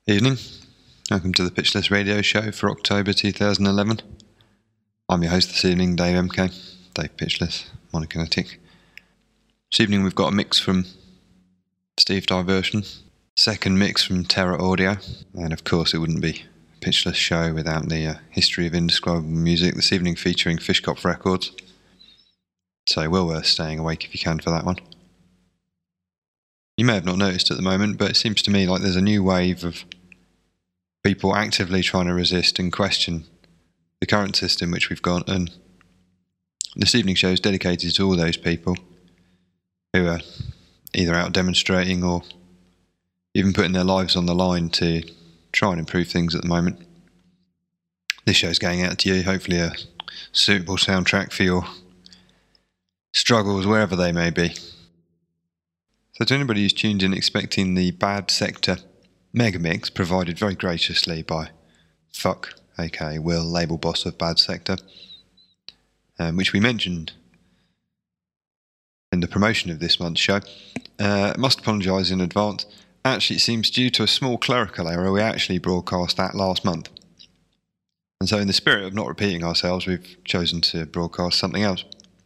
Evening, welcome to the Pitchless Radio Show for October 2011. I'm your host this evening, Dave MK, Dave Pitchless, Monokinetic. This evening we've got a mix from Steve Diversion, second mix from Terra Audio, and of course it wouldn't be a Pitchless show without the history of indescribable music, this evening featuring Fishkopf Records. So well worth staying awake if you can for that one. You may have not noticed at the moment, but it seems to me like there's a new wave of people actively trying to resist and question the current system which we've got, and this evening's show is dedicated to all those people who are either out demonstrating or even putting their lives on the line to try and improve things at the moment. This show's going out to you, hopefully a suitable soundtrack for your struggles wherever they may be. So to anybody who's tuned in expecting the Bad Sector Megamix provided very graciously by Fuck, aka Will, label boss of Bad Sector, which we mentioned in the promotion of this month's show, must apologise in advance. Actually, it seems due to a small clerical error, we actually broadcast that last month. And so in the spirit of not repeating ourselves, we've chosen to broadcast something else.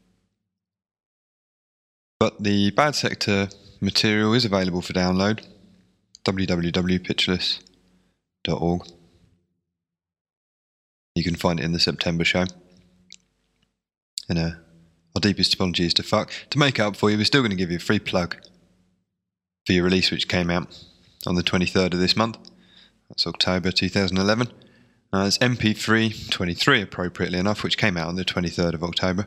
But the Bad Sector material is available for download, www.pitchless.org. You can find it in the September show. And our deepest apologies to Fuck. To make it up for you, we're still going to give you a free plug for your release, which came out on the 23rd of this month. That's October 2011. It's MP3 23, appropriately enough, which came out on the 23rd of October.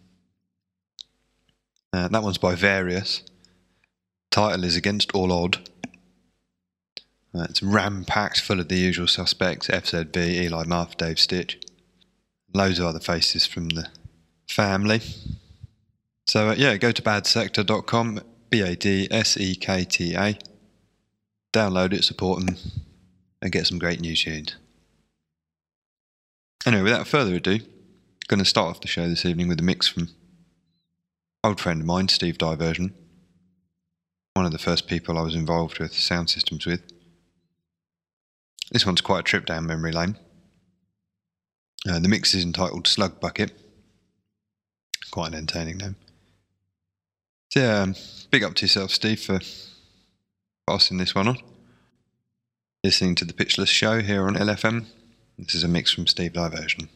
That one's by Various. Title is Against All Odd. It's ram-packed full of the usual suspects, FZB, Eli Muff, Dave Stitch. Loads of other faces from the family. So go to badsector.com, BADSEKTA. Download it, support them, and get some great new tunes. Anyway, without further ado, I'm going to start off the show this evening with a mix from old friend of mine, Steve Diversion. One of the first people I was involved with sound systems with. This one's quite a trip down memory lane. The mix is entitled Slug Bucket. Quite an entertaining name. So yeah, big up to yourself, Steve, for passing this one on. Listening to the Pitchless show here on LFM. This is a mix from Steve Diversion.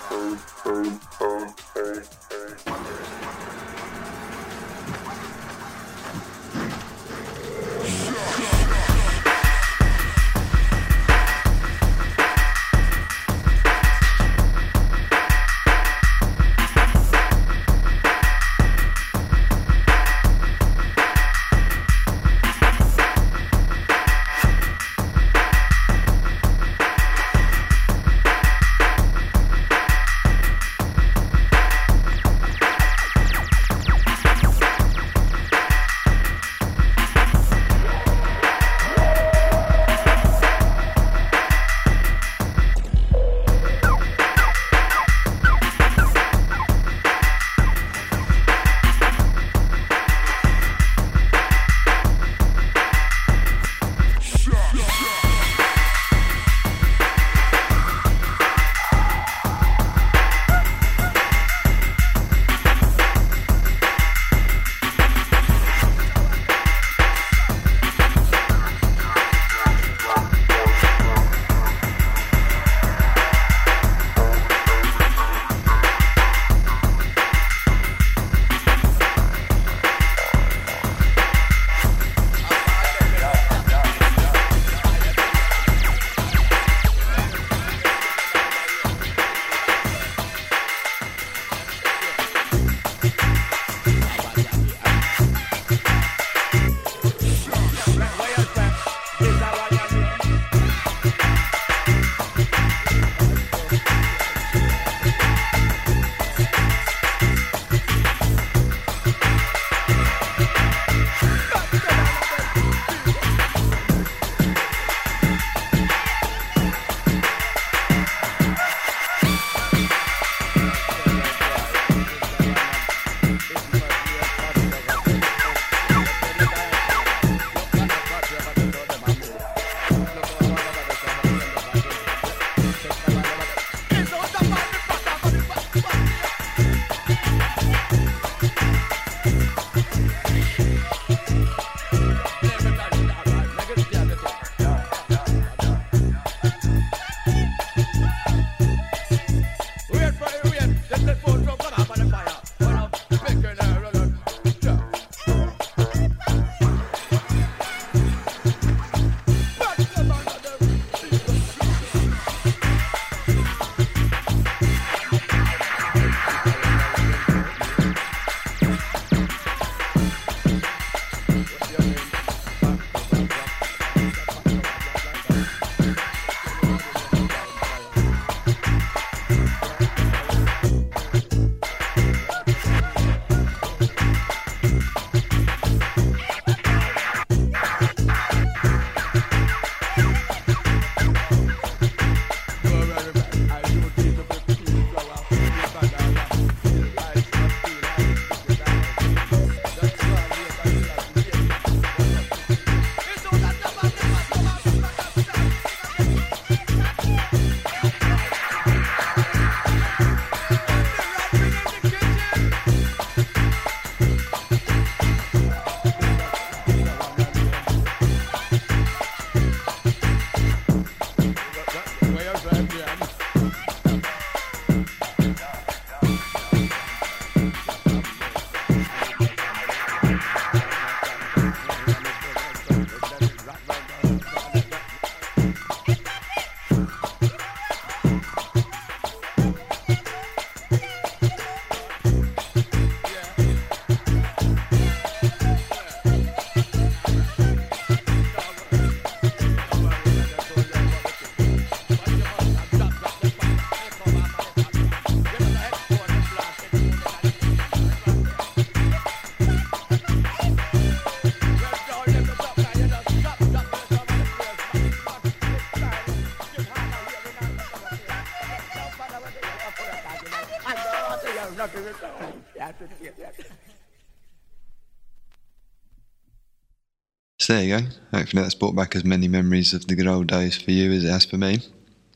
So there you go. Hopefully that's brought back as many memories of the good old days for you as it has for me.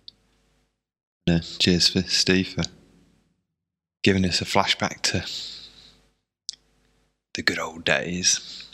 Cheers for Steve for giving us a flashback to the good old days.